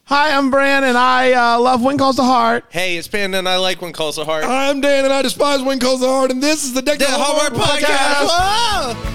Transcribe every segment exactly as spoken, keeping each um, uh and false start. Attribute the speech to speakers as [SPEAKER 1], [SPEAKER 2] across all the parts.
[SPEAKER 1] Hi, I'm Bran, and I uh, love When Calls the Heart.
[SPEAKER 2] Hey, it's Panda, and I like When Calls the Heart.
[SPEAKER 3] I'm Dan, and I despise When Calls the Heart, and this is the Deck the Hallmark Podcast.
[SPEAKER 2] Podcast.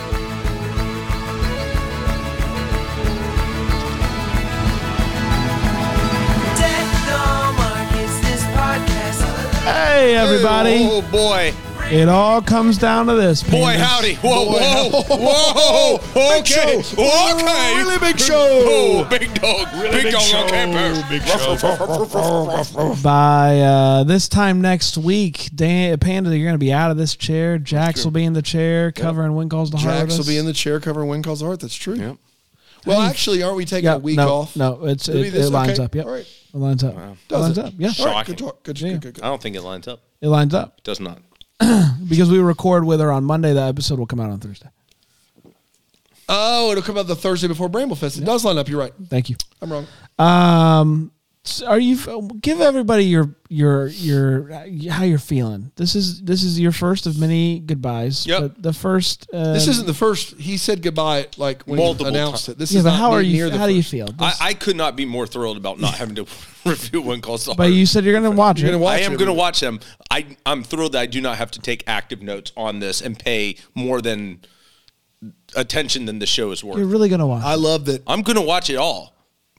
[SPEAKER 1] Hey, everybody.
[SPEAKER 2] Oh, boy.
[SPEAKER 1] It all comes down to this.
[SPEAKER 2] Boy,
[SPEAKER 1] Pandas.
[SPEAKER 2] howdy. Whoa, whoa, whoa.
[SPEAKER 3] Big
[SPEAKER 2] Okay.
[SPEAKER 3] show.
[SPEAKER 2] Okay.
[SPEAKER 3] Really big show.
[SPEAKER 2] Oh, big dog.
[SPEAKER 3] Really
[SPEAKER 2] big,
[SPEAKER 3] big
[SPEAKER 2] dog.
[SPEAKER 3] show.
[SPEAKER 2] Okay,
[SPEAKER 3] Big show.
[SPEAKER 1] By uh, this time next week, Dan, Panda, you're going to be out of this chair. Jax will be in the chair covering When Calls the Heart.
[SPEAKER 3] Jax
[SPEAKER 1] with
[SPEAKER 3] will be
[SPEAKER 1] us.
[SPEAKER 3] in the chair covering When Calls the Heart. That's true.
[SPEAKER 2] Yep.
[SPEAKER 3] Well,
[SPEAKER 1] Hey.
[SPEAKER 3] actually, aren't we taking
[SPEAKER 1] Yeah,
[SPEAKER 3] a week
[SPEAKER 1] no,
[SPEAKER 3] off?
[SPEAKER 1] No, it's
[SPEAKER 3] It'll
[SPEAKER 1] it,
[SPEAKER 3] be this?
[SPEAKER 1] it lines
[SPEAKER 3] Okay.
[SPEAKER 1] up. Yep.
[SPEAKER 3] All right.
[SPEAKER 1] It lines up.
[SPEAKER 2] Wow.
[SPEAKER 1] It
[SPEAKER 3] Does
[SPEAKER 1] lines
[SPEAKER 3] it?
[SPEAKER 1] up. Yeah.
[SPEAKER 3] All right,
[SPEAKER 2] Shocking.
[SPEAKER 3] good talk. Good,
[SPEAKER 1] Yeah.
[SPEAKER 3] good, good, good.
[SPEAKER 2] I don't think it lines up.
[SPEAKER 1] It lines up.
[SPEAKER 2] It does not.
[SPEAKER 1] Because we record with her on Monday, the episode will come out on Thursday.
[SPEAKER 3] Oh, it'll come out the Thursday before Bramblefest. It does line up. You're right.
[SPEAKER 1] Thank you.
[SPEAKER 3] I'm wrong.
[SPEAKER 1] Um, s- are you? Give everybody your your your uh, how you're feeling. This is this is your first of many goodbyes.
[SPEAKER 2] Yep.
[SPEAKER 1] But the first. Uh,
[SPEAKER 3] This isn't the first. He said goodbye like when
[SPEAKER 2] Multiple
[SPEAKER 3] he announced
[SPEAKER 2] times.
[SPEAKER 3] it. This
[SPEAKER 1] Yeah,
[SPEAKER 3] is
[SPEAKER 1] but
[SPEAKER 3] not
[SPEAKER 1] how are
[SPEAKER 3] near
[SPEAKER 1] you?
[SPEAKER 3] the
[SPEAKER 1] How do you
[SPEAKER 3] first.
[SPEAKER 1] feel?
[SPEAKER 2] I,
[SPEAKER 1] This-
[SPEAKER 2] I could not be more thrilled about not having to review When Calls the Heart.
[SPEAKER 1] but you said you're going to watch
[SPEAKER 3] You're
[SPEAKER 1] it.
[SPEAKER 3] gonna watch
[SPEAKER 2] I am
[SPEAKER 3] it.
[SPEAKER 2] going to watch them. I, I'm thrilled that I do not have to take active notes on this and pay more than attention than the show is worth.
[SPEAKER 1] You're really going to watch.
[SPEAKER 3] I love that.
[SPEAKER 2] I'm going to watch it all.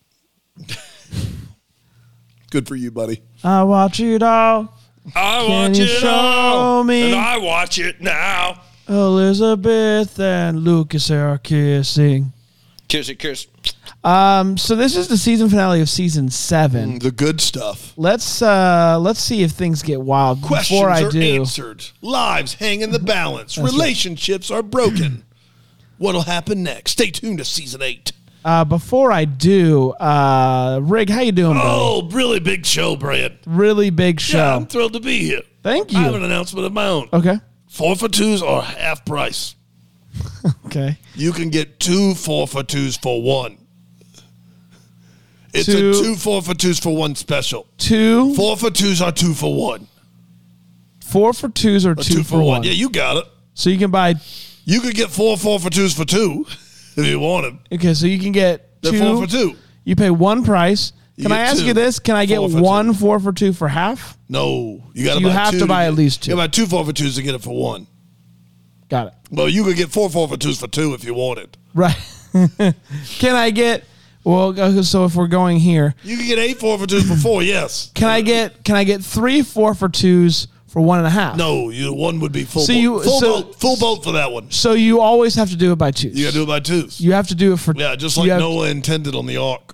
[SPEAKER 3] Good for you, buddy.
[SPEAKER 1] I watch it all.
[SPEAKER 2] I
[SPEAKER 1] Can you show me?
[SPEAKER 2] and I watch it now.
[SPEAKER 1] Elizabeth and Lucas are kissing.
[SPEAKER 2] Kiss it, kiss.
[SPEAKER 1] Um, so this is the season finale of season seven.
[SPEAKER 3] The good stuff.
[SPEAKER 1] Let's uh, let's see if things get wild
[SPEAKER 3] Questions
[SPEAKER 1] before I
[SPEAKER 3] are
[SPEAKER 1] do.
[SPEAKER 3] answered. Lives hang in the balance.
[SPEAKER 1] That's right.
[SPEAKER 3] Relationships are broken. What'll happen next? Stay tuned to season eight.
[SPEAKER 1] Uh, before I do, uh, Rig, how you doing, buddy?
[SPEAKER 4] Oh, really big show, Brad.
[SPEAKER 1] Really big show.
[SPEAKER 4] Yeah, I'm thrilled to be here.
[SPEAKER 1] Thank
[SPEAKER 4] I have an
[SPEAKER 1] you.
[SPEAKER 4] announcement of my own.
[SPEAKER 1] Okay.
[SPEAKER 4] Four for twos are half price.
[SPEAKER 1] Okay.
[SPEAKER 3] You can get two four for twos for one. It's
[SPEAKER 1] Two-
[SPEAKER 3] a two four for twos for one special.
[SPEAKER 1] Two,
[SPEAKER 3] Four for twos are two for one.
[SPEAKER 1] four for twos or
[SPEAKER 3] Or
[SPEAKER 1] two, for one.
[SPEAKER 3] Yeah, you got it.
[SPEAKER 1] So you can buy.
[SPEAKER 3] You could get four four for twos for two if you wanted.
[SPEAKER 1] Okay, so you can get
[SPEAKER 3] They're
[SPEAKER 1] two.
[SPEAKER 3] four for two.
[SPEAKER 1] You pay one price.
[SPEAKER 3] You
[SPEAKER 1] Can I
[SPEAKER 3] get
[SPEAKER 1] ask
[SPEAKER 3] two.
[SPEAKER 1] you this? Can I get
[SPEAKER 3] Four for
[SPEAKER 1] one
[SPEAKER 3] two.
[SPEAKER 1] four for two for half?
[SPEAKER 3] No, you got
[SPEAKER 1] So you have to buy at least two.
[SPEAKER 3] You got to buy two four for twos to get it for one.
[SPEAKER 1] Got it.
[SPEAKER 3] Well, you could get four four for twos for two if you wanted.
[SPEAKER 1] Right. Can I get? Well, okay, so if we're going here,
[SPEAKER 3] You could get eight four for twos for four. Yes.
[SPEAKER 1] can I get? Can I get three four for twos for one and a half?
[SPEAKER 3] No, you one would be full.
[SPEAKER 1] So
[SPEAKER 3] boat.
[SPEAKER 1] you-
[SPEAKER 3] full
[SPEAKER 1] so-
[SPEAKER 3] boat, full boat for that one.
[SPEAKER 1] So you always have to do it by twos.
[SPEAKER 3] You got to do it by twos.
[SPEAKER 1] You have to do it for.
[SPEAKER 3] Yeah, just
[SPEAKER 1] you
[SPEAKER 3] like
[SPEAKER 1] have-
[SPEAKER 3] Noah intended on the ark.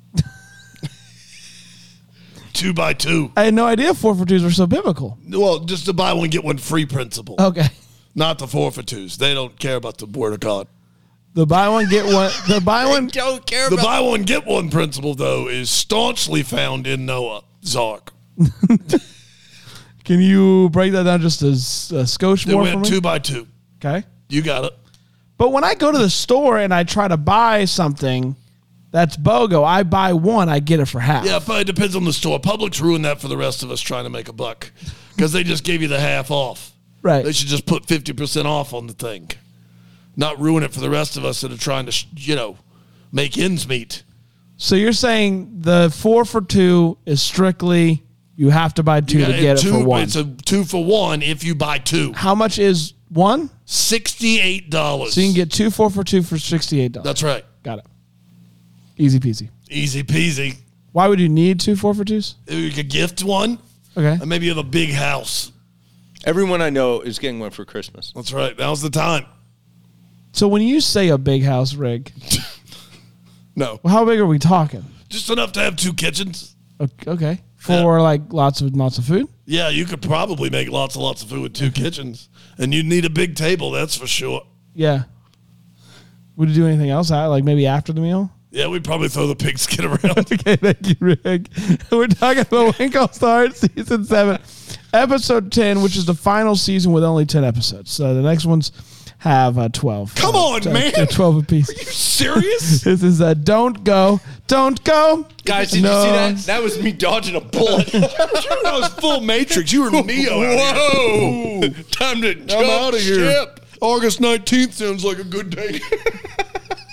[SPEAKER 3] Two by two.
[SPEAKER 1] I had no idea four for twos were so biblical.
[SPEAKER 3] Well, just to buy one get one free principle,
[SPEAKER 1] Okay.
[SPEAKER 3] not the four for twos. They don't care about the word of God.
[SPEAKER 1] The buy one get one. The buy one.
[SPEAKER 2] Don't care
[SPEAKER 3] The
[SPEAKER 2] about
[SPEAKER 3] buy one get one principle though is staunchly found in Noah's ark.
[SPEAKER 1] Can you break that down just as a skosh
[SPEAKER 3] They
[SPEAKER 1] more for
[SPEAKER 3] went
[SPEAKER 1] me?
[SPEAKER 3] two by two.
[SPEAKER 1] Okay.
[SPEAKER 3] You got it.
[SPEAKER 1] But when I go to the store and I try to buy something that's BOGO, I buy one, I get it for half.
[SPEAKER 3] Yeah, but it depends on the store. Publix ruined that for the rest of us trying to make a buck because they just gave you the half off.
[SPEAKER 1] Right.
[SPEAKER 3] They should just put fifty percent off on the thing, not ruin it for the rest of us that are trying to, you know, make ends meet.
[SPEAKER 1] So you're saying the four for two is strictly you have to buy two
[SPEAKER 3] You
[SPEAKER 1] to
[SPEAKER 3] got-
[SPEAKER 1] get
[SPEAKER 3] two,
[SPEAKER 1] it for one.
[SPEAKER 3] It's a two for one if you buy two.
[SPEAKER 1] How much is one?
[SPEAKER 3] Sixty-eight dollars.
[SPEAKER 1] So you can get two four for two for sixty-eight dollars.
[SPEAKER 3] That's right.
[SPEAKER 1] Got it. Easy peasy.
[SPEAKER 3] Easy peasy.
[SPEAKER 1] Why would you need two four for twos?
[SPEAKER 3] You could gift one,
[SPEAKER 1] Okay.
[SPEAKER 3] and maybe you have a big house.
[SPEAKER 2] Everyone I know is getting one for Christmas.
[SPEAKER 3] That's right. Now's the time.
[SPEAKER 1] So when you say a big house rig,
[SPEAKER 3] No,
[SPEAKER 1] well, how big are we talking?
[SPEAKER 3] just enough to have two kitchens.
[SPEAKER 1] O- Okay. For like lots of lots of food?
[SPEAKER 3] Yeah, you could probably make lots and lots of food with two kitchens, and you'd need a big table. That's for sure.
[SPEAKER 1] Yeah. Would you do anything else? uh, Like maybe after the meal?
[SPEAKER 3] Yeah, we'd probably throw the pigskin around.
[SPEAKER 1] Okay, thank you, Rick. We're talking about When Calls the Heart, season seven, episode ten, which is the final season with only ten episodes. So the next ones have uh, twelve.
[SPEAKER 3] Come
[SPEAKER 1] uh,
[SPEAKER 3] on,
[SPEAKER 1] t-
[SPEAKER 3] man.
[SPEAKER 1] t- twelve apiece.
[SPEAKER 3] Are you serious?
[SPEAKER 1] This is uh, Don't Go, Don't Go.
[SPEAKER 2] Guys, did
[SPEAKER 1] No.
[SPEAKER 2] you see that? That was me dodging a bullet.
[SPEAKER 3] That was full Matrix. You were Neo. out
[SPEAKER 2] Whoa!
[SPEAKER 3] here.
[SPEAKER 2] Time to
[SPEAKER 3] I'm
[SPEAKER 2] jump
[SPEAKER 3] out of here.
[SPEAKER 2] ship.
[SPEAKER 3] August nineteenth sounds like a good day.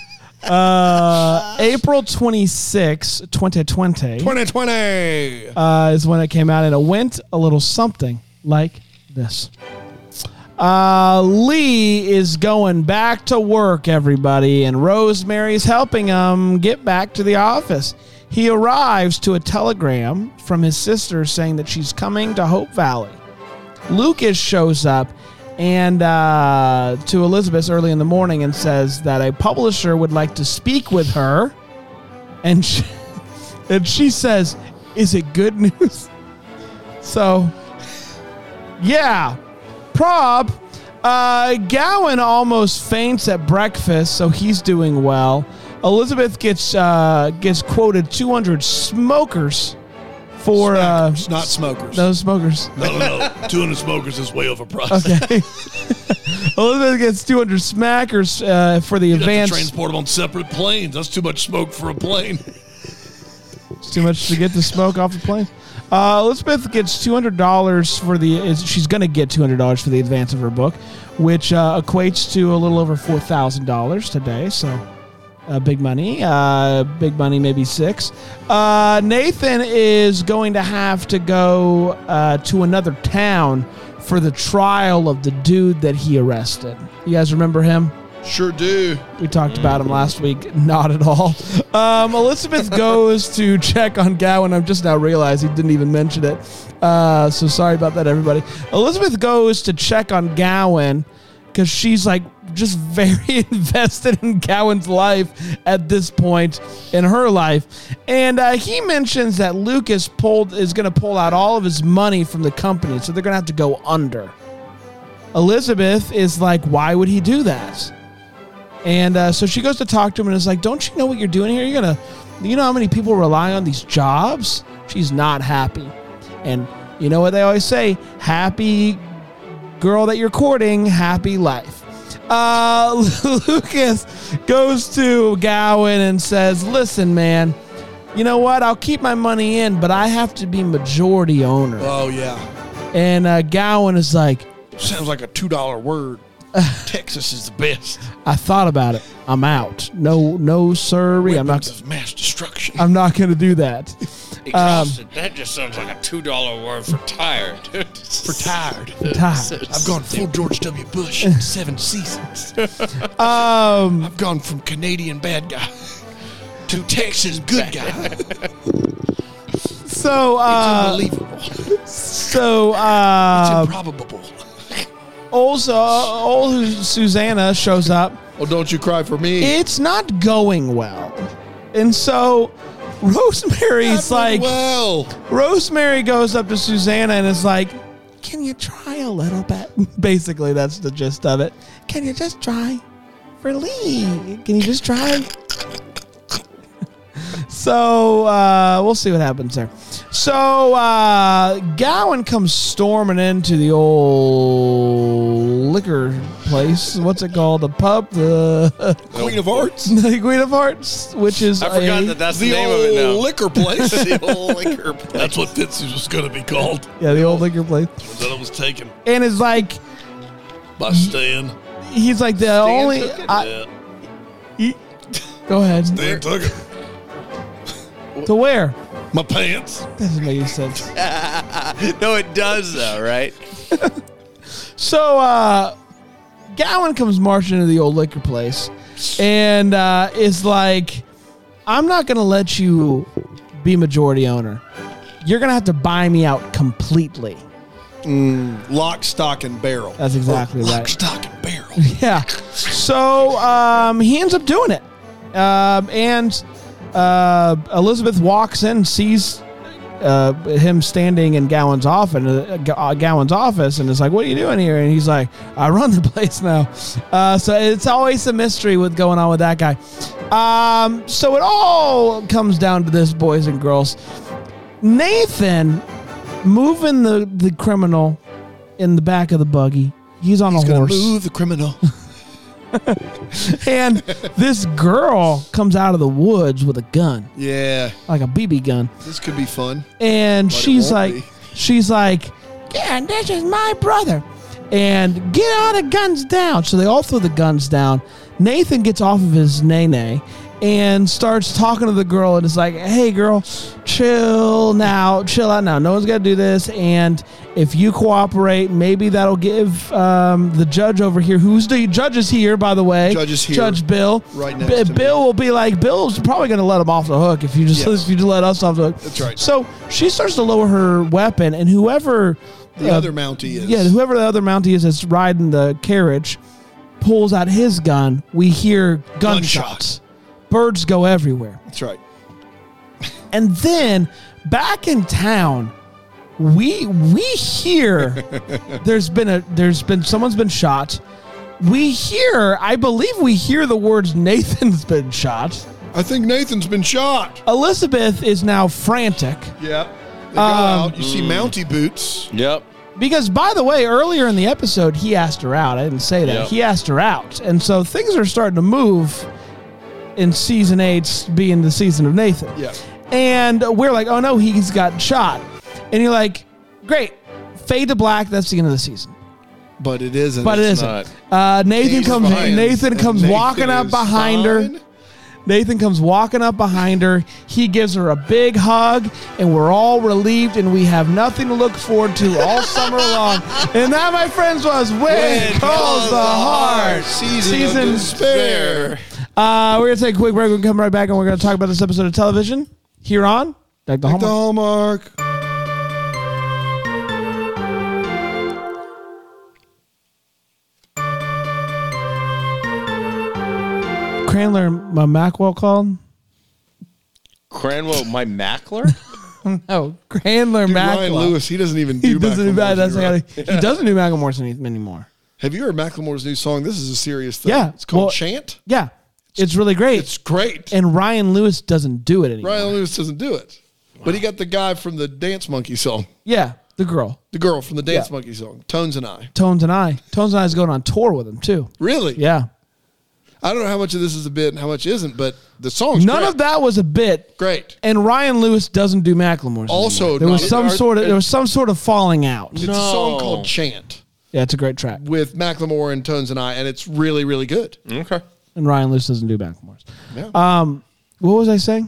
[SPEAKER 1] Uh, April twenty-sixth, twenty twenty
[SPEAKER 3] twenty twenty.
[SPEAKER 1] uh, is when it came out, and it went a little something like this. Uh, Lee is going back to work, everybody, and Rosemary's helping him get back to the office. He arrives to a telegram from his sister saying that she's coming to Hope Valley. Lucas shows up and uh, to Elizabeth early in the morning and says that a publisher would like to speak with her. And she, and she says, is it good news? So, yeah. Prob, uh, Gowan almost faints at breakfast, so he's doing well. Elizabeth gets uh, gets quoted two hundred smokers for uh,
[SPEAKER 3] Smackers, not smokers.
[SPEAKER 1] no smokers.
[SPEAKER 3] No, no, no. two hundred smokers is way overpriced.
[SPEAKER 1] Okay. Elizabeth gets two hundred smackers uh, for the
[SPEAKER 3] You'd have to
[SPEAKER 1] advance.
[SPEAKER 3] transport them on separate planes. That's too much smoke for a plane.
[SPEAKER 1] It's too much to get the smoke off the plane. Uh, Elizabeth gets two hundred dollars for the. Is, she's going to get two hundred dollars for the advance of her book, which uh, equates to a little over four thousand dollars today. So, uh, big money. Uh, big money, maybe six. Uh, Nathan is going to have to go uh, to another town for the trial of the dude that he arrested. You guys remember him?
[SPEAKER 3] Sure do.
[SPEAKER 1] We talked about him last week. Not at all. Um, Elizabeth goes to check on Gowan. I've just now realized he didn't even mention it. Uh, so sorry about that, everybody. Elizabeth goes to check on Gowan because she's like just very invested in Gowan's life at this point in her life. And uh, he mentions that Lucas pulled is going to pull out all of his money from the company, so they're going to have to go under. Elizabeth is like, why would he do that? And uh, so she goes to talk to him and is like, don't you know what you're doing here? You're going to, you know how many people rely on these jobs? She's not happy. And you know what they always say? Happy girl that you're courting, happy life. Uh, Lucas goes to Gowan and says, listen, man, you know what? I'll keep my money in, but I have to be majority owner.
[SPEAKER 3] Oh, yeah.
[SPEAKER 1] And uh, Gowan is like,
[SPEAKER 3] Sounds like a two dollar word. Texas is the best.
[SPEAKER 1] I thought about it. I'm out. No, no, sirree. I'm not.
[SPEAKER 3] Weapons of mass destruction.
[SPEAKER 1] I'm not going to do that.
[SPEAKER 2] Exhausted. that just sounds like a two dollar word for tired.
[SPEAKER 3] For tired.
[SPEAKER 1] Tired.
[SPEAKER 3] I've gone full George W. Bush in seven seasons.
[SPEAKER 1] Um,
[SPEAKER 3] I've gone from Canadian bad guy to Texas good guy.
[SPEAKER 1] so, uh,
[SPEAKER 3] Unbelievable.
[SPEAKER 1] so,
[SPEAKER 3] It's
[SPEAKER 1] uh,
[SPEAKER 3] improbable.
[SPEAKER 1] also, old Susanna shows up.
[SPEAKER 3] Oh, don't you cry for me.
[SPEAKER 1] It's not going well. And so Rosemary's like,
[SPEAKER 3] well.
[SPEAKER 1] Rosemary goes up to Susanna and is like, can you try a little bit? Basically, that's the gist of it. Can you just try for Lee? Can you just try? So, uh, we'll see what happens there. So, uh, Gowan comes storming into the old liquor place. What's it called? The pub? The
[SPEAKER 3] Queen of Hearts?
[SPEAKER 1] the Queen of Hearts, which is
[SPEAKER 2] I forgot
[SPEAKER 1] a-
[SPEAKER 2] that that's
[SPEAKER 3] The
[SPEAKER 2] the name of it
[SPEAKER 3] old
[SPEAKER 2] now.
[SPEAKER 3] liquor place.
[SPEAKER 2] The old liquor place.
[SPEAKER 3] That's what Fitzy's was going to be called.
[SPEAKER 1] Yeah, the old liquor place.
[SPEAKER 3] Until it was taken
[SPEAKER 1] And it's like,
[SPEAKER 3] by Stan.
[SPEAKER 1] he's like the only...
[SPEAKER 2] took it?
[SPEAKER 1] I-
[SPEAKER 3] Yeah.
[SPEAKER 1] he- go ahead.
[SPEAKER 3] Stan took it.
[SPEAKER 1] To where?
[SPEAKER 3] My pants.
[SPEAKER 1] Doesn't make any sense.
[SPEAKER 2] No, it does though, right?
[SPEAKER 1] So, uh, Gowan comes marching into the old liquor place and uh, is like, I'm not going to let you be majority owner. You're going to have to buy me out completely.
[SPEAKER 3] Lock, stock, and barrel.
[SPEAKER 1] That's exactly
[SPEAKER 3] Lock,
[SPEAKER 1] right.
[SPEAKER 3] stock, and barrel.
[SPEAKER 1] Yeah. So um, he ends up doing it. Um, and uh, Elizabeth walks in, sees uh, him standing in Gowan's office, uh, Gowan's office, and is like, "What are you doing here?" And he's like, "I run the place now." Uh, so it's always a mystery with going on with that guy. Um, so it all comes down to this, boys and girls. Nathan moving the, the criminal in the back of the buggy. He's on
[SPEAKER 3] He's
[SPEAKER 1] a
[SPEAKER 3] going
[SPEAKER 1] horse.
[SPEAKER 3] to move the criminal.
[SPEAKER 1] And this girl comes out of the woods with a gun,
[SPEAKER 3] Yeah.
[SPEAKER 1] like a B B gun.
[SPEAKER 3] This could be fun.
[SPEAKER 1] And
[SPEAKER 3] But it
[SPEAKER 1] she's
[SPEAKER 3] won't
[SPEAKER 1] like,
[SPEAKER 3] be.
[SPEAKER 1] she's like, yeah, this is my brother. And get all the guns down. So they all throw the guns down. Nathan gets off of his nay-nay and starts talking to the girl and is like, hey, girl, chill now. Chill out now. No one's got to do this. And if you cooperate, maybe that'll give um, the judge over here, who's the judge is here, by the way.
[SPEAKER 5] Judge is here.
[SPEAKER 1] Judge Bill.
[SPEAKER 5] Right next
[SPEAKER 1] B-
[SPEAKER 5] to
[SPEAKER 1] Bill
[SPEAKER 5] me.
[SPEAKER 1] will be like, Bill's probably going to let him off the hook if you just,
[SPEAKER 5] Yes.
[SPEAKER 1] if you just let us off the hook.
[SPEAKER 5] That's right.
[SPEAKER 1] So she starts to lower her weapon, and whoever...
[SPEAKER 5] The
[SPEAKER 1] uh,
[SPEAKER 5] other Mountie is.
[SPEAKER 1] Yeah, whoever the other Mountie is that's riding the carriage pulls out his gun. We hear gunshots.
[SPEAKER 5] Gunshot.
[SPEAKER 1] Birds go everywhere.
[SPEAKER 5] That's right.
[SPEAKER 1] And then back in town, we we hear there's been a there's been someone's been shot. We hear, I believe we hear the words Nathan's been shot.
[SPEAKER 5] I think Nathan's been shot.
[SPEAKER 1] Elizabeth is now frantic.
[SPEAKER 5] Yep. They go
[SPEAKER 1] Um,
[SPEAKER 5] out. You see Mountie boots.
[SPEAKER 2] Yep.
[SPEAKER 1] Because, by the way, earlier in the episode, he asked her out. I didn't say that.
[SPEAKER 2] Yep.
[SPEAKER 1] He asked her out. And so things are starting to move in season eight, being the season of Nathan.
[SPEAKER 5] Yeah.
[SPEAKER 1] And we're like, oh, no, he's got shot. And you're like, great. Fade to black. That's the end of the season.
[SPEAKER 5] But it isn't.
[SPEAKER 1] But it
[SPEAKER 5] It's
[SPEAKER 1] isn't. Uh, Nathan
[SPEAKER 5] He's
[SPEAKER 1] comes
[SPEAKER 5] fine.
[SPEAKER 1] Nathan
[SPEAKER 5] And
[SPEAKER 1] comes
[SPEAKER 5] Nathan
[SPEAKER 1] walking up
[SPEAKER 5] is
[SPEAKER 1] behind her.
[SPEAKER 5] fine.
[SPEAKER 1] Nathan comes walking up behind her. He gives her a big hug, and we're all relieved, and we have nothing to look forward to all summer long. And that, my friends, was When,
[SPEAKER 2] When
[SPEAKER 1] Calls
[SPEAKER 2] Calls
[SPEAKER 1] the
[SPEAKER 2] the
[SPEAKER 1] Heart.
[SPEAKER 5] Season,
[SPEAKER 1] Season
[SPEAKER 5] of despair.
[SPEAKER 1] Uh, we're going to take a quick break. We'll come right back, and we're going to talk about this episode of television here on Deck the
[SPEAKER 5] Like the
[SPEAKER 1] Hallmark.
[SPEAKER 5] Hallmark.
[SPEAKER 1] Cranler uh, Mackwell called?
[SPEAKER 2] Cranwell, my Mackler?
[SPEAKER 1] No, Cranler
[SPEAKER 5] Dude,
[SPEAKER 1] Mackwell.
[SPEAKER 5] Ryan Lewis, he doesn't even do
[SPEAKER 1] He doesn't do bad.
[SPEAKER 5] Macklemore's
[SPEAKER 1] That's
[SPEAKER 5] new
[SPEAKER 1] how he, he doesn't do Macklemore's any- anymore.
[SPEAKER 5] Have you heard Macklemore's new song? This is a serious thing.
[SPEAKER 1] Yeah.
[SPEAKER 5] It's called
[SPEAKER 1] Well,
[SPEAKER 5] Chant.
[SPEAKER 1] Yeah, it's really great.
[SPEAKER 5] It's great.
[SPEAKER 1] And Ryan Lewis doesn't do it anymore.
[SPEAKER 5] Ryan Lewis doesn't do it. But he got the guy from the Dance Monkey song.
[SPEAKER 1] Yeah, the girl.
[SPEAKER 5] The girl from the Dance
[SPEAKER 1] Yeah.
[SPEAKER 5] Monkey song. Tones and I.
[SPEAKER 1] Tones and I. Tones and I is going on tour with him too.
[SPEAKER 5] Really?
[SPEAKER 1] Yeah.
[SPEAKER 5] I don't know how much of this is a bit and how much isn't, but the song's
[SPEAKER 1] None
[SPEAKER 5] great.
[SPEAKER 1] of that was a bit.
[SPEAKER 5] Great.
[SPEAKER 1] And Ryan Lewis doesn't do Macklemore's
[SPEAKER 5] Also,
[SPEAKER 1] anymore. There
[SPEAKER 5] not
[SPEAKER 1] was
[SPEAKER 5] a-
[SPEAKER 1] some
[SPEAKER 5] are-
[SPEAKER 1] sort of there was some sort of falling out.
[SPEAKER 5] It's a song called Chant
[SPEAKER 1] Yeah, it's a great track.
[SPEAKER 5] with Macklemore and Tones and I, and it's really, really good.
[SPEAKER 2] Okay.
[SPEAKER 1] And Ryan Lewis doesn't do Macklemore's.
[SPEAKER 5] Yeah.
[SPEAKER 1] Um, what was I saying?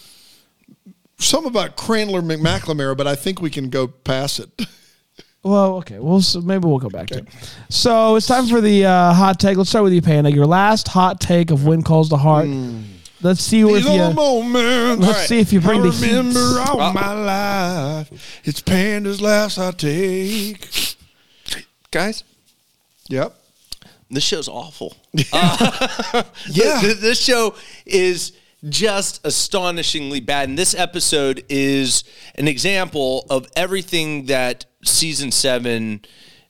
[SPEAKER 5] Something about Cranler McMcLemore, but I think we can go past it.
[SPEAKER 1] Well, okay. Well, so maybe we'll go back to it. So it's time for the uh, hot take. Let's start with you, Panda. Your last hot take of When Calls the Heart. Let's see if
[SPEAKER 5] These
[SPEAKER 1] you.
[SPEAKER 5] old moments.
[SPEAKER 1] Let's see if you bring
[SPEAKER 5] I
[SPEAKER 1] the heat.
[SPEAKER 5] remember all my life. It's Panda's last I take.
[SPEAKER 2] Guys,
[SPEAKER 5] Yep.
[SPEAKER 2] this show's awful.
[SPEAKER 5] Yeah.
[SPEAKER 2] Th- th- this show is just astonishingly bad. And this episode is an example of everything that season seven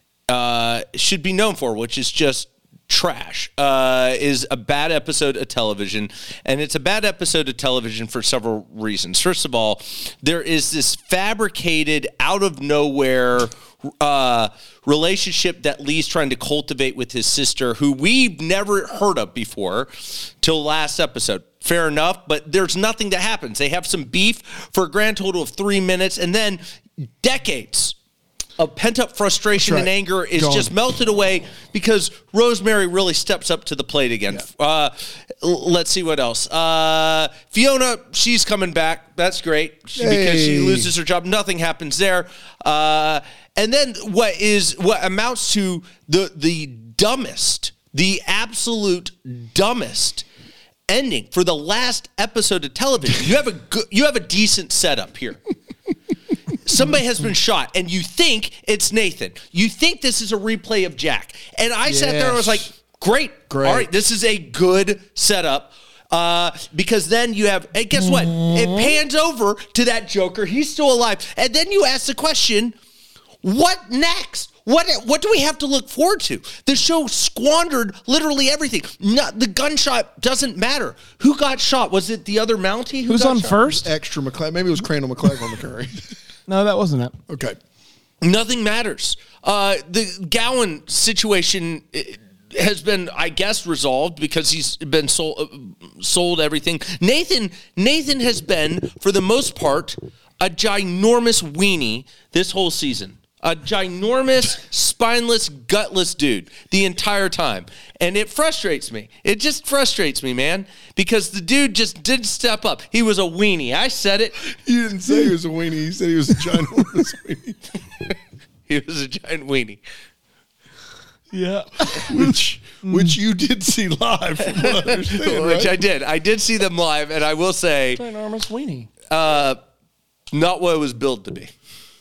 [SPEAKER 2] uh, should be known for, which is just trash. Uh, is a bad episode of television. And it's a bad episode of television for several reasons. First of all, there is this fabricated, out of nowhere uh, relationship that Lee's trying to cultivate with his sister, who we've never heard of before till last episode. Fair enough, but there's nothing that happens. They have some beef for a grand total of three minutes, and then decades of pent-up frustration
[SPEAKER 5] That's
[SPEAKER 2] and
[SPEAKER 5] right.
[SPEAKER 2] anger is
[SPEAKER 5] Gone.
[SPEAKER 2] just melted away because Rosemary really steps up to the plate again. Uh, l- let's see what else. Uh, Fiona, she's coming back. That's great she, because she
[SPEAKER 5] Hey.
[SPEAKER 2] loses her job. Nothing happens there. Uh, and then what is what amounts to the the dumbest, the absolute dumbest ending for the last episode of television. You have a good, you have a decent setup here. Somebody has been shot, and you think it's Nathan. You think this is a replay of Jack. And I sat there and was like,
[SPEAKER 5] Yes.
[SPEAKER 2] great.
[SPEAKER 5] Great.
[SPEAKER 2] All right, this is a good setup. Uh, because then you have, and guess what? It pans over to that Joker. He's still alive. And then you ask the question, what next? What what do we have to look forward to? The show squandered literally everything. Not, the gunshot doesn't matter. Who got shot? Was it the other Mountie? Who
[SPEAKER 1] Who's
[SPEAKER 2] got
[SPEAKER 1] on
[SPEAKER 2] shot?
[SPEAKER 1] first?
[SPEAKER 5] Extra McClay. Maybe it was Crandall McClay on the curry.
[SPEAKER 1] No, that wasn't it.
[SPEAKER 5] Okay.
[SPEAKER 2] Nothing matters. Uh, the Gowan situation eh, has been, I guess, resolved because he's been sold, uh, sold everything. Nathan Nathan has been, for the most part, a ginormous weenie this whole season. A ginormous, spineless, gutless dude the entire time. And it frustrates me. It just frustrates me, man, because the dude just didn't step up. He was a weenie. I said it.
[SPEAKER 5] You didn't say he was a weenie. You said he was a ginormous weenie.
[SPEAKER 2] He was a giant weenie.
[SPEAKER 1] Yeah.
[SPEAKER 5] Which, which you did see live, from what I understand,
[SPEAKER 2] Which
[SPEAKER 5] right?
[SPEAKER 2] I did. I did see them live, and I will say,
[SPEAKER 1] Ginormous weenie.
[SPEAKER 2] uh, not what it was billed to be.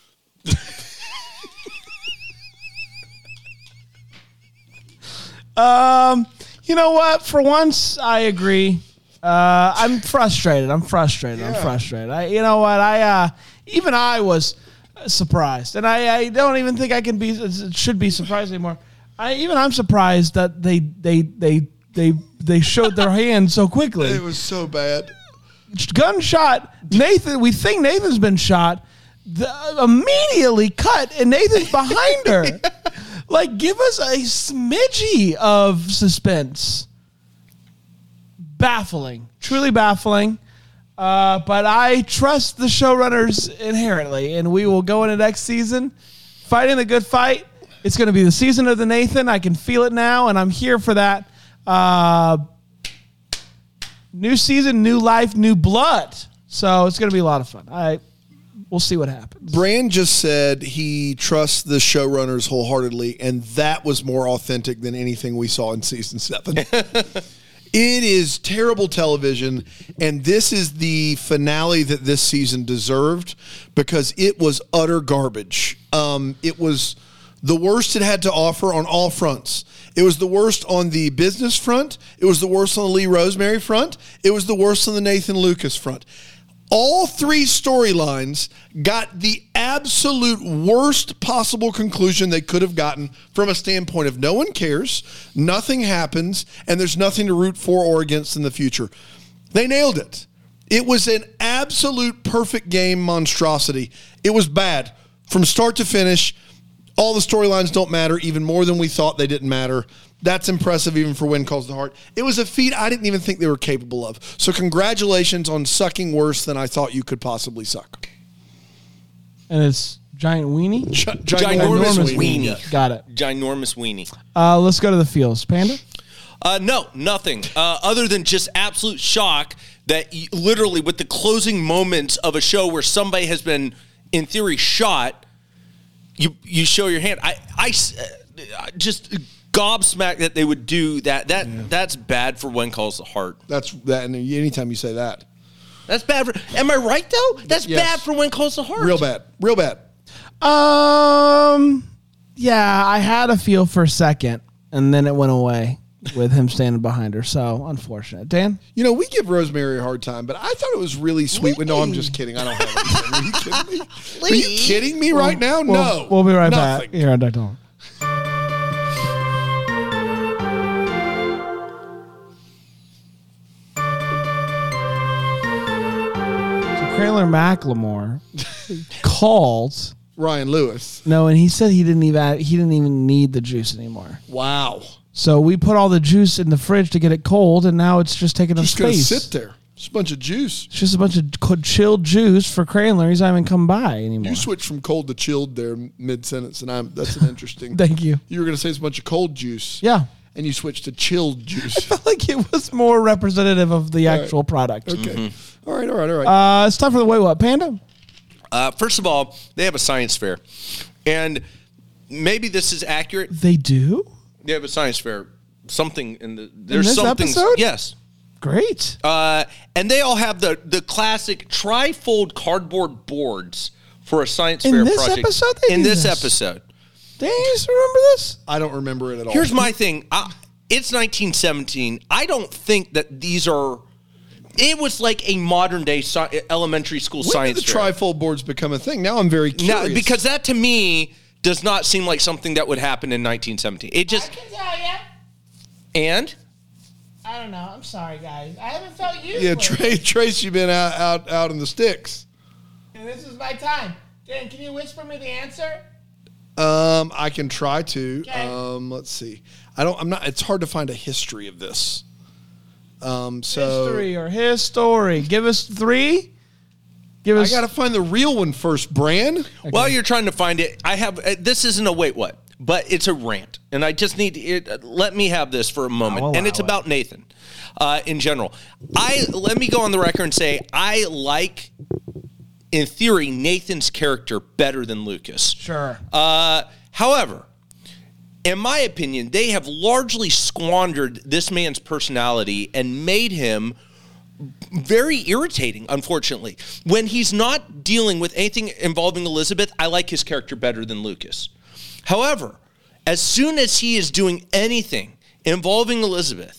[SPEAKER 1] Um, you know what? For once, I agree. Uh, I'm frustrated. I'm frustrated. I'm
[SPEAKER 5] Yeah.
[SPEAKER 1] frustrated. I, you know what? I uh, even I was surprised, and I, I don't even think I can be should be surprised anymore. I even I'm surprised that they they they they they showed their hand so quickly.
[SPEAKER 5] It was so bad.
[SPEAKER 1] Gunshot. Nathan. We think Nathan's been shot. The, immediately cut, and Nathan's behind her. Like, give us a smidgey of suspense. Baffling. Truly baffling. Uh, but I trust the showrunners inherently, and we will go into next season fighting the good fight. It's going to be the season of the Nathan. I can feel it now, and I'm here for that. Uh, new season, new life, new blood. So it's going to be a lot of fun. I... We'll see what happens.
[SPEAKER 5] Brand just said he trusts the showrunners wholeheartedly, and that was more authentic than anything we saw in season seven. It is terrible television, and this is the finale that this season deserved because it was utter garbage. Um, it was the worst it had to offer on all fronts. It was the worst on the business front. It was the worst on the Lee Rosemary front. It was the worst on the Nathan Lucas front. All three storylines got the absolute worst possible conclusion they could have gotten from a standpoint of no one cares, nothing happens, and there's nothing to root for or against in the future. They nailed it. It was an absolute perfect game monstrosity. It was bad from start to finish. All the storylines don't matter, even more than we thought they didn't matter. That's impressive even for When Calls the Heart. It was a feat I didn't even think they were capable of. So congratulations on sucking worse than I thought you could possibly suck.
[SPEAKER 1] And it's giant weenie?
[SPEAKER 5] Gi-
[SPEAKER 2] Ginormous
[SPEAKER 5] ginormous
[SPEAKER 2] weenie.
[SPEAKER 5] weenie.
[SPEAKER 1] Got it.
[SPEAKER 2] Ginormous weenie.
[SPEAKER 1] Uh, let's go to the fields. Panda?
[SPEAKER 2] Uh, no, nothing. Uh, other than just absolute shock that you, literally with the closing moments of a show where somebody has been, in theory, shot, you you show your hand. I, I uh, just gobsmacked that they would do that. That yeah. That's bad for When Calls the Heart.
[SPEAKER 5] That's that. And anytime you say that,
[SPEAKER 2] that's bad for. Am I right though? That's
[SPEAKER 5] yes.
[SPEAKER 2] bad for When Calls the Heart.
[SPEAKER 5] Real bad. Real bad.
[SPEAKER 1] Um. Yeah, I had a feel for a second, and then it went away with him standing behind her. So unfortunate. Dan?
[SPEAKER 5] You know, we give Rosemary a hard time, but I thought it was really sweet. When, no, I'm just kidding. I don't have anything. Are you kidding me? Are you kidding me right now?
[SPEAKER 1] We'll,
[SPEAKER 5] No.
[SPEAKER 1] We'll be right
[SPEAKER 5] Nothing.
[SPEAKER 1] back here on Doctor Long. Kraylor Macklemore called
[SPEAKER 5] Ryan Lewis.
[SPEAKER 1] No, and he said he didn't even he didn't even need the juice anymore.
[SPEAKER 5] Wow.
[SPEAKER 1] So we put all the juice in the fridge to get it cold, and now it's just taking up
[SPEAKER 5] Just
[SPEAKER 1] space.
[SPEAKER 5] gonna sit there. Just a bunch of juice.
[SPEAKER 1] It's just a bunch of co- chilled juice for Kraylor. He's not even come by anymore.
[SPEAKER 5] You switched from cold to chilled there mid sentence, and I'm that's an interesting.
[SPEAKER 1] Thank you.
[SPEAKER 5] You were gonna say it's a bunch of cold juice.
[SPEAKER 1] Yeah.
[SPEAKER 5] And you switched to chilled juice.
[SPEAKER 1] I felt like it was more representative of the
[SPEAKER 5] All
[SPEAKER 1] actual
[SPEAKER 5] right.
[SPEAKER 1] product.
[SPEAKER 5] Okay. Mm-hmm. All right. All right. All right.
[SPEAKER 1] Uh, it's time for the Wait What, Panda?
[SPEAKER 2] Uh, first of all, they have a science fair, and maybe this is accurate.
[SPEAKER 1] They do?
[SPEAKER 2] They have a science fair. Something in the there's
[SPEAKER 1] this
[SPEAKER 2] something.
[SPEAKER 1] episode?
[SPEAKER 2] Yes.
[SPEAKER 1] Great.
[SPEAKER 2] Uh, and they all have the the classic trifold cardboard boards for a science
[SPEAKER 1] In
[SPEAKER 2] fair
[SPEAKER 1] this
[SPEAKER 2] project.
[SPEAKER 1] episode they
[SPEAKER 2] in
[SPEAKER 1] do
[SPEAKER 2] this,
[SPEAKER 1] this?
[SPEAKER 2] episode.
[SPEAKER 1] Dan, you used to remember this?
[SPEAKER 5] I don't remember it at all.
[SPEAKER 2] Here's my thing. I, it's nineteen seventeen. I don't think that these are. It was like a modern day sci- elementary school
[SPEAKER 5] when
[SPEAKER 2] science
[SPEAKER 5] did the
[SPEAKER 2] fair.
[SPEAKER 5] trifold boards become a thing? Now I'm very curious.
[SPEAKER 2] No, because that to me does not seem like something that would happen in nineteen seventeen. It just
[SPEAKER 6] I can tell you.
[SPEAKER 2] and
[SPEAKER 6] I don't know. I'm sorry, guys. I haven't felt useless.
[SPEAKER 5] yeah, Trey, Trace, you've been out, out, out in the sticks.
[SPEAKER 6] And this is my time. Dan, can you whisper me the answer?
[SPEAKER 5] Um, I can try to.
[SPEAKER 6] Okay.
[SPEAKER 5] Um, let's see. I don't. I'm not. It's hard to find a history of this. Um, so
[SPEAKER 1] History or his story. Give us three. Give us.
[SPEAKER 5] I got to find the real one first, Bran.
[SPEAKER 2] While you're trying to find it, I have uh, this isn't a wait what, but it's a rant, and I just need it. Uh, let me have this for a moment,
[SPEAKER 1] I'll
[SPEAKER 2] and it's
[SPEAKER 1] allow it.
[SPEAKER 2] about Nathan uh, in general. I let me go on the record and say I like, in theory, Nathan's character better than Lucas.
[SPEAKER 1] Sure.
[SPEAKER 2] Uh, however, in my opinion, they have largely squandered this man's personality and made him very irritating, unfortunately. When he's not dealing with anything involving Elizabeth, I like his character better than Lucas. However, as soon as he is doing anything involving Elizabeth,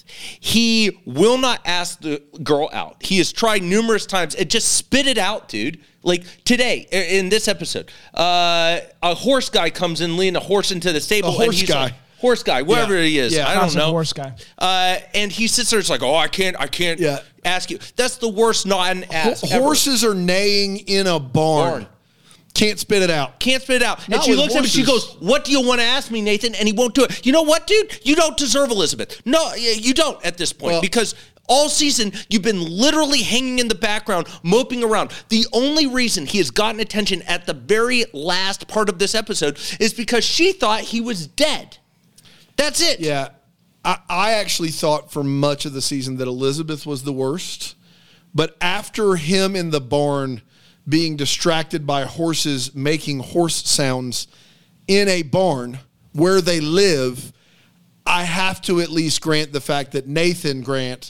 [SPEAKER 2] he will not ask the girl out. He has tried numerous times and just spit it out, dude. Like today, in this episode, uh, a horse guy comes in leading a horse into the stable.
[SPEAKER 5] A horse
[SPEAKER 2] and he's
[SPEAKER 5] guy.
[SPEAKER 2] Like, horse guy, wherever
[SPEAKER 5] Yeah.
[SPEAKER 2] he is.
[SPEAKER 5] Yeah.
[SPEAKER 2] I don't
[SPEAKER 1] Constant
[SPEAKER 2] know.
[SPEAKER 1] horse guy.
[SPEAKER 2] Uh, and he sits there, it's like, oh, I can't, I can't
[SPEAKER 5] Yeah.
[SPEAKER 2] ask you. That's the worst not an ask ever.
[SPEAKER 5] Horses are neighing in a barn.
[SPEAKER 2] Barn.
[SPEAKER 5] Can't spit it out.
[SPEAKER 2] Can't spit it out. And
[SPEAKER 5] Not
[SPEAKER 2] she
[SPEAKER 5] with
[SPEAKER 2] looks at him and she
[SPEAKER 5] horses.
[SPEAKER 2] goes, what do you want to ask me, Nathan? And he won't do it. You know what, dude? You don't deserve Elizabeth. No, y- you don't at this point
[SPEAKER 5] Well-
[SPEAKER 2] because all season you've been literally hanging in the background, moping around. The only reason he has gotten attention at the very last part of this episode is because she thought he was dead. That's it.
[SPEAKER 5] Yeah. I, I actually thought for much of the season that Elizabeth was the worst. But after him in the barn being distracted by horses making horse sounds in a barn where they live, I have to at least grant the fact that Nathan Grant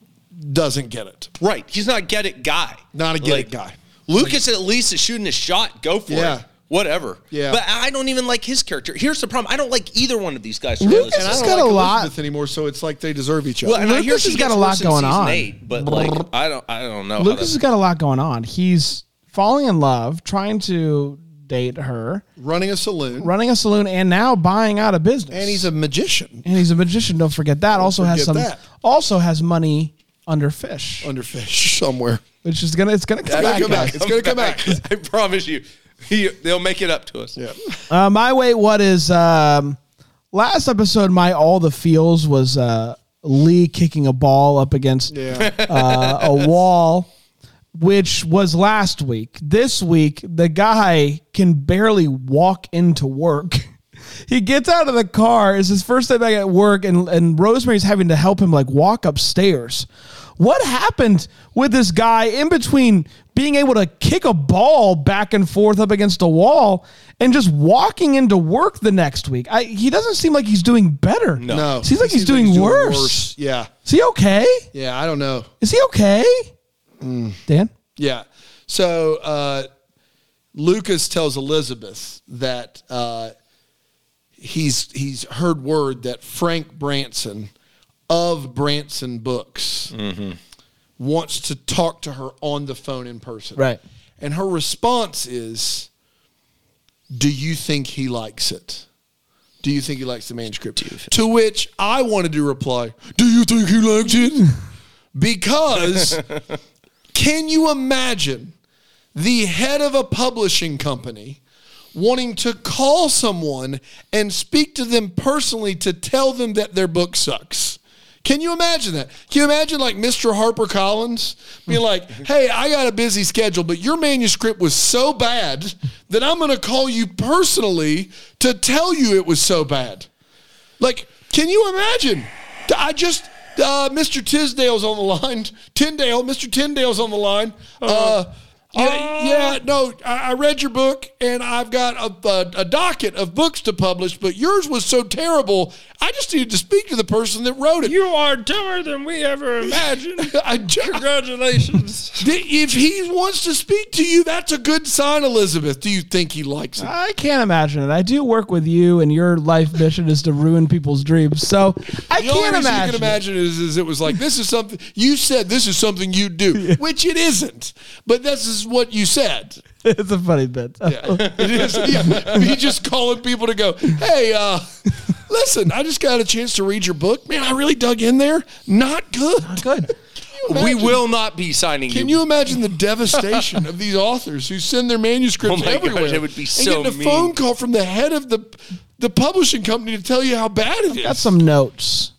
[SPEAKER 5] doesn't get it.
[SPEAKER 2] Right. He's not a get it guy.
[SPEAKER 5] Not a get it guy.
[SPEAKER 2] Lucas at least is shooting a shot. Go for
[SPEAKER 5] Yeah.
[SPEAKER 2] it. Whatever.
[SPEAKER 5] Yeah.
[SPEAKER 2] But I don't even like his character. Here's the problem. I don't like either one of these guys.
[SPEAKER 1] Lucas
[SPEAKER 5] And I
[SPEAKER 1] has
[SPEAKER 5] don't
[SPEAKER 1] got
[SPEAKER 5] like
[SPEAKER 1] a lot-
[SPEAKER 5] Elizabeth anymore, so it's like they deserve each other.
[SPEAKER 2] Well, and I hear
[SPEAKER 1] Lucas
[SPEAKER 2] she
[SPEAKER 1] has got
[SPEAKER 2] gets
[SPEAKER 1] a lot
[SPEAKER 2] worse in
[SPEAKER 1] going
[SPEAKER 2] season
[SPEAKER 1] on.
[SPEAKER 2] eight, but like I don't, I don't know. how
[SPEAKER 1] Lucas
[SPEAKER 2] to-
[SPEAKER 1] has got a lot going on. He's falling in love, trying to date her,
[SPEAKER 5] Running a saloon.
[SPEAKER 1] running a saloon, and now buying out a business.
[SPEAKER 5] And he's a magician
[SPEAKER 1] and he's a magician. Don't forget that. also has
[SPEAKER 5] forget
[SPEAKER 1] some.
[SPEAKER 5] that.
[SPEAKER 1] Also has money under fish,
[SPEAKER 5] under fish somewhere.
[SPEAKER 1] which is gonna. It's gonna come
[SPEAKER 5] It's
[SPEAKER 1] back.
[SPEAKER 5] gonna come back.
[SPEAKER 1] guys.
[SPEAKER 5] It's gonna come back.
[SPEAKER 2] I promise you, he, they'll make it up to us.
[SPEAKER 5] Yeah.
[SPEAKER 1] Uh, my wait, what is um, last episode? My all the feels was uh, Lee kicking a ball up against
[SPEAKER 5] Yeah.
[SPEAKER 1] uh, a wall, which was last week. This week, the guy can barely walk into work. He gets out of the car. It's his first day back at work, and, and Rosemary's having to help him like walk upstairs. What happened with this guy in between being able to kick a ball back and forth up against a wall and just walking into work the next week? I, he doesn't seem like he's doing better.
[SPEAKER 2] No.
[SPEAKER 5] No.
[SPEAKER 1] Seems like
[SPEAKER 5] He
[SPEAKER 1] he's doing worse.
[SPEAKER 5] Yeah.
[SPEAKER 1] Is he okay?
[SPEAKER 5] Yeah, I don't know.
[SPEAKER 1] Is he okay? Dan?
[SPEAKER 5] Yeah. So uh, Lucas tells Elizabeth that uh, he's he's heard word that Frank Branson of Branson Books wants to talk to her on the phone in person.
[SPEAKER 1] Right.
[SPEAKER 5] And her response is, do you think he likes it? Do you think he likes the manuscript? To which I wanted to reply, do you think he likes it? Because can you imagine the head of a publishing company wanting to call someone and speak to them personally to tell them that their book sucks? Can you imagine that? Can you imagine like Mister HarperCollins being like, hey, I got a busy schedule, but your manuscript was so bad that I'm going to call you personally to tell you it was so bad. Like, can you imagine? I just, uh, Mister Tisdale's on the line. Tyndale, Mister Tyndale's on the line. Uh, yeah, yeah, no, I, I read your book, and I've got a, a, a docket of books to publish, but yours was so terrible, I just needed to speak to the person that wrote it.
[SPEAKER 3] You are dumber than we ever imagined.
[SPEAKER 5] I ju-
[SPEAKER 3] Congratulations.
[SPEAKER 5] If he wants to speak to you, that's a good sign, Elizabeth. Do you think he likes it?
[SPEAKER 1] I can't imagine it. I do work with you, and your life mission is to ruin people's dreams. So I
[SPEAKER 5] The only
[SPEAKER 1] can't
[SPEAKER 5] reason
[SPEAKER 1] imagine.
[SPEAKER 5] you can imagine it is, is it was like, this is something, you said this is something you do, which it isn't. But this is what you said.
[SPEAKER 1] It's a funny bit.
[SPEAKER 5] Yeah, it is. Yeah. Me just calling people to go, hey, uh, listen, I just got a chance to read your book. Man, I really dug in there. Not good.
[SPEAKER 1] Not good.
[SPEAKER 2] We will not be signing
[SPEAKER 5] Can you imagine the devastation of these authors who send their manuscripts
[SPEAKER 2] Oh my gosh,
[SPEAKER 5] everywhere?
[SPEAKER 2] it would be
[SPEAKER 5] and
[SPEAKER 2] so
[SPEAKER 5] getting a
[SPEAKER 2] mean.
[SPEAKER 5] phone call from the head of the the publishing company to tell you how bad it is.
[SPEAKER 1] Got some notes.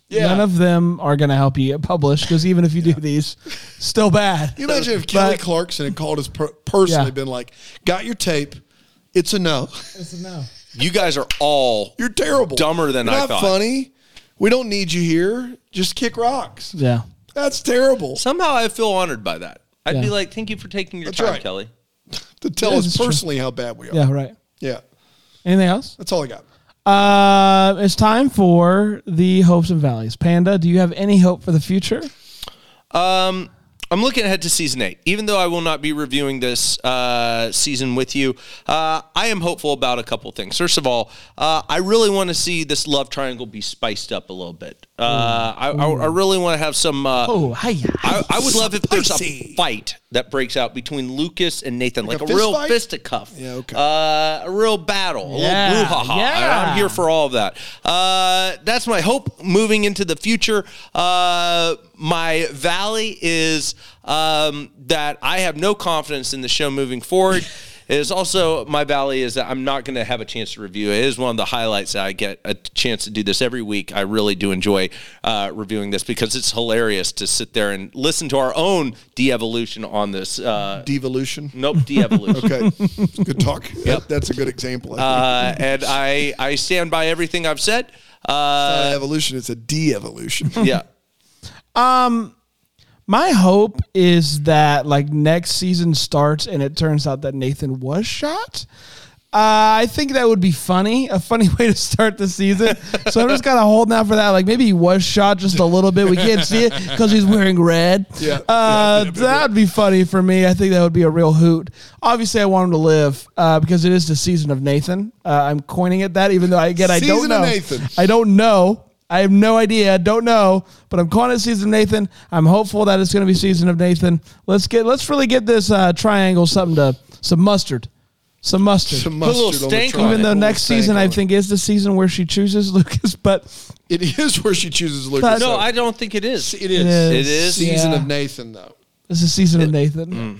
[SPEAKER 5] Yeah.
[SPEAKER 1] None of them are going to help you get published because even if you do these, still bad.
[SPEAKER 5] Can you imagine if Kelly
[SPEAKER 1] But-
[SPEAKER 5] Clarkson had called us per- personally,
[SPEAKER 1] Yeah.
[SPEAKER 5] been like, got your tape. It's a no.
[SPEAKER 1] It's a no.
[SPEAKER 2] You guys are all
[SPEAKER 5] You're terrible.
[SPEAKER 2] Dumber than
[SPEAKER 5] You're
[SPEAKER 2] I
[SPEAKER 5] not
[SPEAKER 2] thought.
[SPEAKER 5] funny. We don't need you here. Just kick rocks.
[SPEAKER 1] Yeah.
[SPEAKER 5] That's terrible.
[SPEAKER 2] Somehow I feel honored by that. I'd
[SPEAKER 1] Yeah.
[SPEAKER 2] be like, thank you for taking your
[SPEAKER 5] That's
[SPEAKER 2] time,
[SPEAKER 5] right.
[SPEAKER 2] Kelly.
[SPEAKER 5] To tell
[SPEAKER 1] Yeah,
[SPEAKER 5] us
[SPEAKER 1] that's true.
[SPEAKER 5] personally how bad we are.
[SPEAKER 1] Yeah, right.
[SPEAKER 5] Yeah.
[SPEAKER 1] Anything else?
[SPEAKER 5] That's all I got.
[SPEAKER 1] Uh, it's time for the hopes and valleys. Panda, do you have any hope for the future?
[SPEAKER 2] Um, I'm looking ahead to season eight. Even though I will not be reviewing this uh, season with you, uh, I am hopeful about a couple things. First of all, uh, I really want to see this love triangle be spiced up a little bit. Uh, I, I, I really want to have some. Uh,
[SPEAKER 1] Oh, hi.
[SPEAKER 2] I, I would love if there's a
[SPEAKER 5] Spicy.
[SPEAKER 2] fight that breaks out between Lucas and Nathan, like,
[SPEAKER 5] a
[SPEAKER 2] a,
[SPEAKER 5] fist
[SPEAKER 2] real
[SPEAKER 5] fight?
[SPEAKER 2] fisticuff.
[SPEAKER 5] Yeah, okay.
[SPEAKER 2] Uh, a real battle, a
[SPEAKER 1] Yeah,
[SPEAKER 2] little brouhaha.
[SPEAKER 1] yeah.
[SPEAKER 2] I'm here for all of that. Uh, that's my hope moving into the future. Uh, my valley is um, that I have no confidence in the show moving forward. It is also my valley is that I'm not going to have a chance to review it. It is one of the highlights that I get a chance to do this every week. I really do enjoy uh, reviewing this because it's hilarious to sit there and listen to our own de-evolution on this. Uh,
[SPEAKER 5] Devolution.
[SPEAKER 2] nope, de-evolution.
[SPEAKER 5] Okay. Good talk. That, that's a good example. I think.
[SPEAKER 2] Uh, and I, I stand by everything I've said.
[SPEAKER 5] Not
[SPEAKER 2] Uh,
[SPEAKER 5] an evolution. It's a de-evolution.
[SPEAKER 2] yeah.
[SPEAKER 1] My hope is that like next season starts and it turns out that Nathan was shot. Uh, I think that would be funny, a funny way to start the season. So I'm just kind of holding out for that. Like maybe he was shot just a little bit. We can't see it because he's wearing red.
[SPEAKER 5] Yeah.
[SPEAKER 1] Uh, that would be funny for me. I think that would be a real hoot. Obviously, I want him to live uh, because it is the season of Nathan. Uh, I'm coining it that, even though I, again I don't
[SPEAKER 5] Season of
[SPEAKER 1] know.
[SPEAKER 5] Nathan.
[SPEAKER 1] I don't know. I have no idea. Don't know, but I'm calling it season of Nathan. I'm hopeful that it's going to be season of Nathan. Let's get. Let's really get this uh, triangle something to some mustard, some mustard.
[SPEAKER 5] Some
[SPEAKER 2] Put a little
[SPEAKER 5] mustard on the
[SPEAKER 2] stank on
[SPEAKER 5] triangle.
[SPEAKER 1] Even though
[SPEAKER 2] Put a
[SPEAKER 1] next
[SPEAKER 5] Stank
[SPEAKER 1] season
[SPEAKER 5] on
[SPEAKER 1] I
[SPEAKER 5] it.
[SPEAKER 1] think is the season where she chooses Lucas, but
[SPEAKER 5] It is where she chooses Lucas.
[SPEAKER 2] No, I don't think it is.
[SPEAKER 5] It is.
[SPEAKER 1] It is.
[SPEAKER 2] It is?
[SPEAKER 5] Season
[SPEAKER 1] Yeah.
[SPEAKER 5] of Nathan, though.
[SPEAKER 1] it's the season of Nathan.
[SPEAKER 2] mm.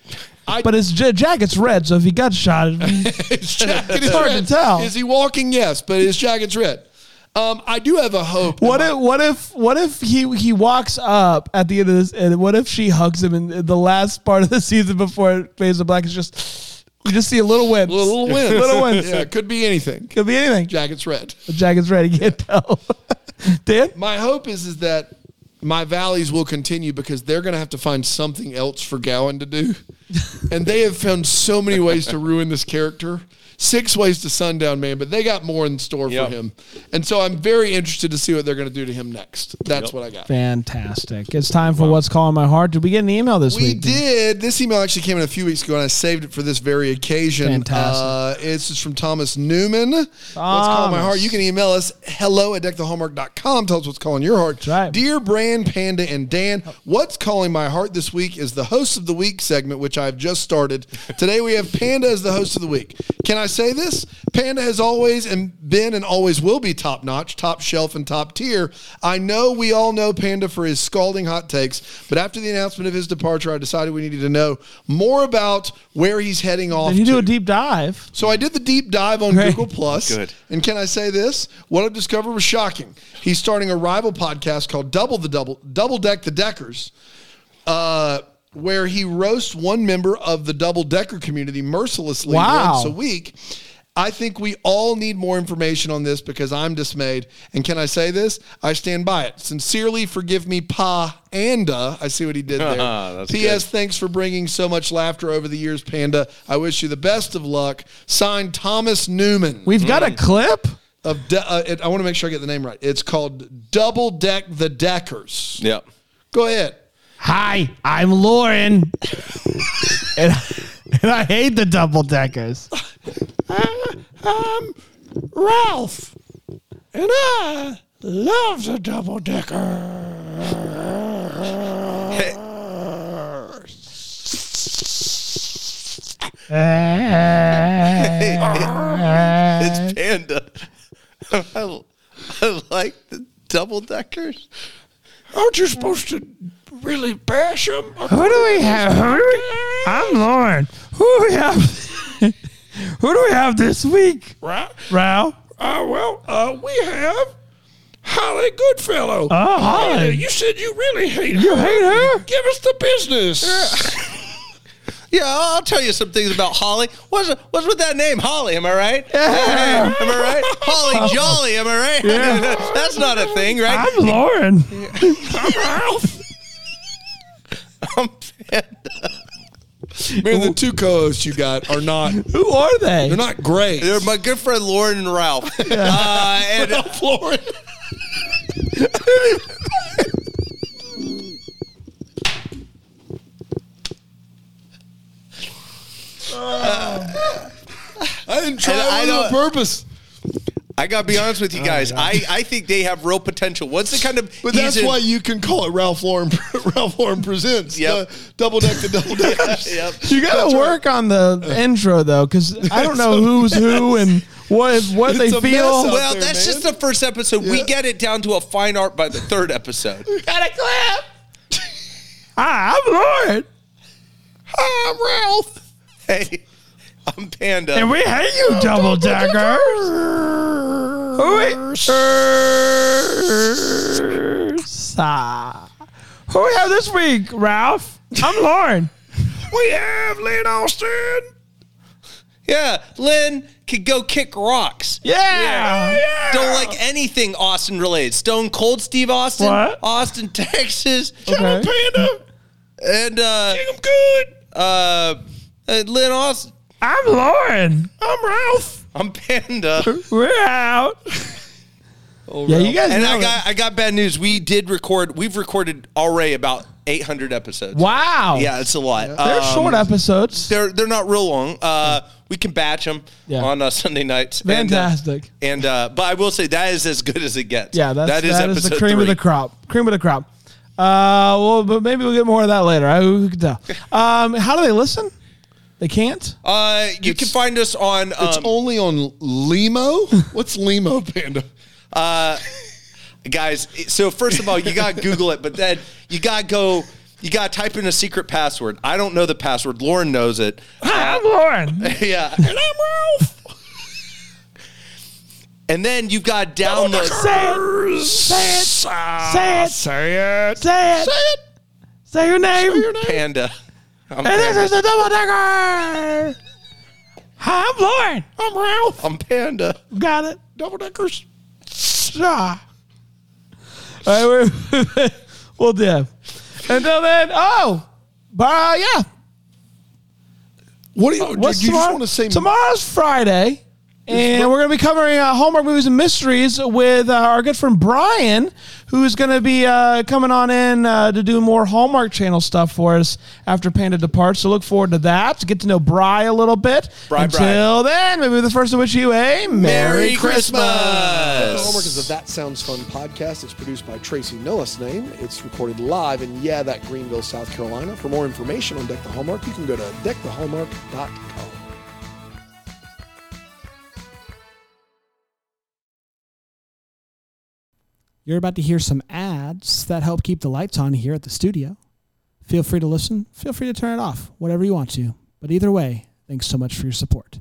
[SPEAKER 5] I-
[SPEAKER 1] but his j- jacket's red, so if he got shot, it'd be-
[SPEAKER 5] His jacket is
[SPEAKER 1] hard to
[SPEAKER 5] red.
[SPEAKER 1] tell.
[SPEAKER 5] Is he walking? Yes, but his jacket's red. Um, I do have a hope.
[SPEAKER 1] what if what if what if he he walks up at the end of this, and what if she hugs him in the last part of the season before it fades to black? It's just you just see a little wind,
[SPEAKER 5] Little wins.
[SPEAKER 1] little winds.
[SPEAKER 5] Yeah, it could be anything.
[SPEAKER 1] Could be anything.
[SPEAKER 5] Jacket's red.
[SPEAKER 1] The jacket's red. You can't tell. Dan?
[SPEAKER 5] My hope is is that my valleys will continue because they're going to have to find something else for Gowan to do. And they have found so many ways to ruin this character. Six ways to Sundown Man, but they got more in store
[SPEAKER 2] Yep.
[SPEAKER 5] for him. And so I'm very interested to see what they're going to do to him next. That's
[SPEAKER 2] Yep.
[SPEAKER 5] what I got.
[SPEAKER 1] Fantastic. It's time for What's Calling My Heart. Did we get an email this
[SPEAKER 5] We
[SPEAKER 1] week?
[SPEAKER 5] did. This email actually came in a few weeks ago, and I saved it for this very occasion.
[SPEAKER 1] Fantastic.
[SPEAKER 5] Uh, it's just from Thomas Newman. What's calling my heart? You can email us hello at deck the hallmark dot com. Tell us what's calling your heart.
[SPEAKER 1] That's right.
[SPEAKER 5] Dear Bran, Panda, and Dan, what's calling my heart this week is the Host of the Week segment, which I've just started. Today we have Panda as the Host of the Week. Can I say this? Panda has always and been and always will be top notch, top shelf, and top tier. I know we all know Panda for his scalding hot takes, but after the announcement of his departure, I decided we needed to know more about where he's heading off
[SPEAKER 1] Did you
[SPEAKER 5] to.
[SPEAKER 1] do a deep dive?
[SPEAKER 5] So I did the deep dive on
[SPEAKER 1] Great.
[SPEAKER 5] Google Plus.
[SPEAKER 2] Good.
[SPEAKER 5] And can I say this? What I discovered was shocking. He's starting a rival podcast called Double the Double, Double Deck the Deckers, uh, where he roasts one member of the Double Decker community mercilessly
[SPEAKER 1] Wow.
[SPEAKER 5] once a week. I think we all need more information on this because I'm dismayed. And can I say this? I stand by it. Sincerely, forgive me, Pa Anda. I see what he did there.
[SPEAKER 2] That's
[SPEAKER 5] P S.
[SPEAKER 2] good.
[SPEAKER 5] Thanks for bringing so much laughter over the years, Panda. I wish you the best of luck. Signed, Thomas Newman.
[SPEAKER 1] We've got a clip.
[SPEAKER 5] Of de- uh, it, I want to make sure I get the name right. It's called Double Deck the Deckers.
[SPEAKER 2] Yep.
[SPEAKER 5] Go ahead.
[SPEAKER 1] Hi, I'm Lauren. and, and I hate the double deckers.
[SPEAKER 4] I'm Ralph, and I love the double decker.
[SPEAKER 2] It's Panda. I, I like the double deckers.
[SPEAKER 4] Aren't you supposed to really bash them?
[SPEAKER 1] Who do we have? Who do we, I'm Lauren. Who do we have? Who do we have this week?
[SPEAKER 4] Right?
[SPEAKER 1] Ralph?
[SPEAKER 4] Uh, well, uh, we have Holly Goodfellow.
[SPEAKER 1] Oh, Holly.
[SPEAKER 4] You said you really hate her.
[SPEAKER 1] You hate her?
[SPEAKER 4] Give us the business.
[SPEAKER 2] Yeah, I'll tell you some things about Holly. What's what's with that name, Holly? Am I right?
[SPEAKER 1] Yeah.
[SPEAKER 2] Am I right? Holly Jolly. Am I right?
[SPEAKER 1] Yeah.
[SPEAKER 2] That's not a thing, right?
[SPEAKER 1] I'm Lauren.
[SPEAKER 4] I'm Ralph.
[SPEAKER 2] I'm
[SPEAKER 5] Man, the two co-hosts you got are not.
[SPEAKER 1] Who are they?
[SPEAKER 5] They're not great.
[SPEAKER 2] They're my good friend Lauren and Ralph. Uh, and
[SPEAKER 5] Ralph Lauren. I didn't try
[SPEAKER 2] And I
[SPEAKER 5] it on
[SPEAKER 2] don't-
[SPEAKER 5] purpose.
[SPEAKER 2] I gotta be honest with you guys. I, I think they have real potential. Once the kind of
[SPEAKER 5] But that's
[SPEAKER 2] he's in-
[SPEAKER 5] why you can call it Ralph Lauren. Ralph Lauren presents.
[SPEAKER 2] Yep.
[SPEAKER 5] the double deck to double deckers.
[SPEAKER 2] Yep.
[SPEAKER 1] You got
[SPEAKER 5] That's
[SPEAKER 1] to work on the intro though, because I don't know who's who and what what
[SPEAKER 5] It's
[SPEAKER 1] they
[SPEAKER 5] a mess
[SPEAKER 1] feel.
[SPEAKER 5] out
[SPEAKER 2] Well,
[SPEAKER 5] there,
[SPEAKER 2] that's
[SPEAKER 5] man.
[SPEAKER 2] just the first episode. We
[SPEAKER 5] Yeah.
[SPEAKER 2] get it down to a fine art by the third episode.
[SPEAKER 1] Got a clip. Hi, I'm Lauren,
[SPEAKER 2] Hi, I'm Ralph. Hey, I'm Panda.
[SPEAKER 1] and we hate you, double deckers. Who we? Who we have this week, Ralph? I'm Lauren.
[SPEAKER 4] We have Lynn Austin.
[SPEAKER 2] Yeah, Lynn could go kick rocks.
[SPEAKER 1] Yeah.
[SPEAKER 2] Don't like anything Austin related. Stone Cold Steve Austin,
[SPEAKER 1] What?
[SPEAKER 2] Austin, Texas,
[SPEAKER 1] Okay.
[SPEAKER 4] Panda.
[SPEAKER 2] and uh,
[SPEAKER 4] I'm good.
[SPEAKER 2] uh, uh, Lynn Austin.
[SPEAKER 1] I'm Lauren.
[SPEAKER 4] I'm Ralph.
[SPEAKER 2] I'm Panda.
[SPEAKER 1] We're out. Yeah, you guys
[SPEAKER 2] And
[SPEAKER 1] know
[SPEAKER 2] I
[SPEAKER 1] it.
[SPEAKER 2] got I got bad news. We did record. We've recorded already about eight hundred episodes.
[SPEAKER 1] Wow.
[SPEAKER 2] Yeah, it's a lot.
[SPEAKER 1] They're
[SPEAKER 2] Um,
[SPEAKER 1] short episodes.
[SPEAKER 2] They're they're not real long. Uh, we can batch them
[SPEAKER 1] Yeah.
[SPEAKER 2] on uh, Sunday nights. And, uh,
[SPEAKER 1] Fantastic.
[SPEAKER 2] And uh, but I will say that is as good as it gets.
[SPEAKER 1] Yeah, that's,
[SPEAKER 2] that is
[SPEAKER 1] that is
[SPEAKER 2] episode
[SPEAKER 1] the cream
[SPEAKER 2] three.
[SPEAKER 1] of the crop. Cream of the crop. Uh, well, but maybe we'll get more of that later. I, who can tell? Um, how do they listen? They can't.
[SPEAKER 2] Uh, you can find us on. Um,
[SPEAKER 5] It's only on Limo. What's Limo, Panda?
[SPEAKER 2] uh, guys. So first of all, you got to Google it, but then you got to go. You got to type in a secret password. I don't know the password. Lauren knows it.
[SPEAKER 1] Hi, I'm Lauren.
[SPEAKER 2] Yeah, and I'm Ralph. And then you got to download.
[SPEAKER 1] Say it. Say it. Say it.
[SPEAKER 4] Say it.
[SPEAKER 1] Say it. Say it. Say your name.
[SPEAKER 2] Panda. I'm,
[SPEAKER 1] And this
[SPEAKER 2] Panda.
[SPEAKER 1] is the double decker. Hi, I'm Lauren.
[SPEAKER 4] I'm Ralph.
[SPEAKER 2] I'm Panda.
[SPEAKER 1] Got it.
[SPEAKER 4] Double deckers.
[SPEAKER 1] Ah. All right, we're, we'll do. Until then, oh, but uh, yeah.
[SPEAKER 5] What do you?
[SPEAKER 1] What's
[SPEAKER 5] you just
[SPEAKER 1] tomorrow?
[SPEAKER 5] want to say?
[SPEAKER 1] Tomorrow's Friday, and we're going to be covering uh, Hallmark movies and mysteries with uh, our good friend Brian, who's going to be uh, coming on in uh, to do more Hallmark Channel stuff for us after Panda departs. So look forward to that, to get to know Bri a little bit.
[SPEAKER 2] Bri,
[SPEAKER 1] Until then, maybe the first to wish you a Merry,
[SPEAKER 2] Merry
[SPEAKER 1] Christmas.
[SPEAKER 2] Christmas.
[SPEAKER 7] Hallmark is a That Sounds Fun podcast. It's produced by Tracy Noah's name. It's recorded live in, yeah, that Greenville, South Carolina. For more information on Deck the Hallmark, you can go to deck the hallmark dot com.
[SPEAKER 8] You're about to hear some ads that help keep the lights on here at the studio. Feel free to listen. Feel free to turn it off, whatever you want to. But either way, thanks so much for your support.